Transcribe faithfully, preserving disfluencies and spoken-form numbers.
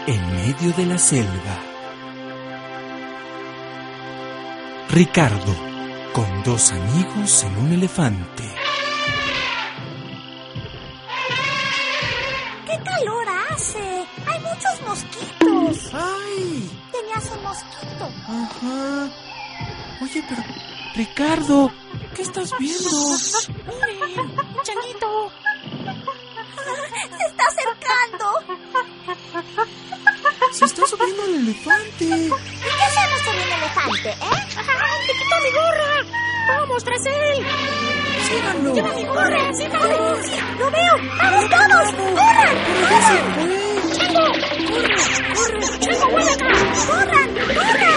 en medio de la selva. Ricardo, con dos amigos en un elefante. ¡Qué calor hace! ¡Hay muchos mosquitos! ¡Ay! Tenías un mosquito. Ajá. Oye, pero... Ricardo, ¿qué estás viendo? ¡Miren! ¡Changuito! ¡Se está acercando! Se está subiendo el elefante. ¿Y qué hacemos con el elefante, eh? ¡Ay, te quitó mi gorra! ¡Vamos tras él! ¡Síganlo! ¡Lleva mi gorra! ¡Síganlo! ¡Sí! ¡Lo veo! ¡Vamos todos! ¡Corran! ¡Pero ya se fue! ¡Chango! ¡Corre! ¡Corre! ¡Chango, vuelve acá! ¡Corran! ¡Corran!